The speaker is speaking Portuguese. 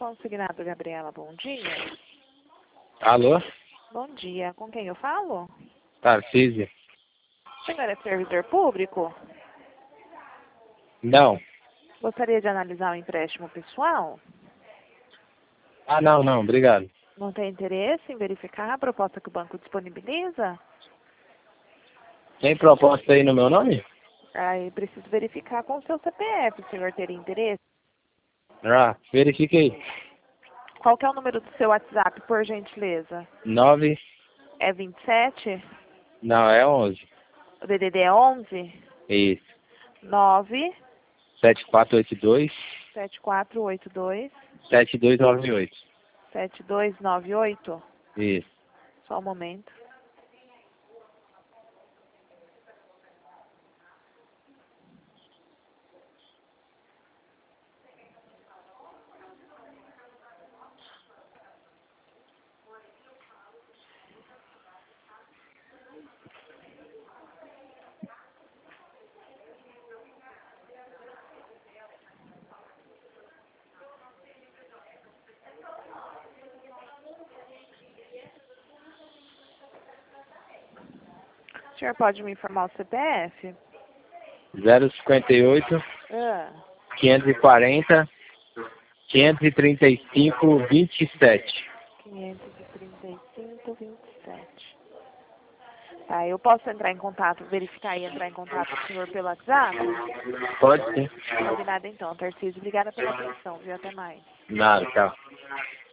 Consignado Gabriela, bom dia. Alô? Bom dia, com quem eu falo? Tarcísio? O senhor é servidor público? Não. Gostaria de analisar o empréstimo pessoal? Ah, não, obrigado. Não tem interesse em verificar a proposta que o banco disponibiliza? Tem proposta aí no meu nome? Aí preciso verificar com o seu CPF, o senhor teria interesse? Ah, verifiquei. Qual que é o número do seu WhatsApp, por gentileza? 9, É 27? não, é 11. O DDD é 11? Isso. 9 7482 7482 7298. 7298? Isso. Só um momento. O senhor pode me informar o CPF? 058 Ah, 540 535 27. 535, 27. Tá, eu posso entrar em contato, verificar e entrar em contato com o senhor pelo WhatsApp? Pode sim. Combinado então, Tarcísio. Obrigada pela atenção, viu? Até mais. Nada, tchau.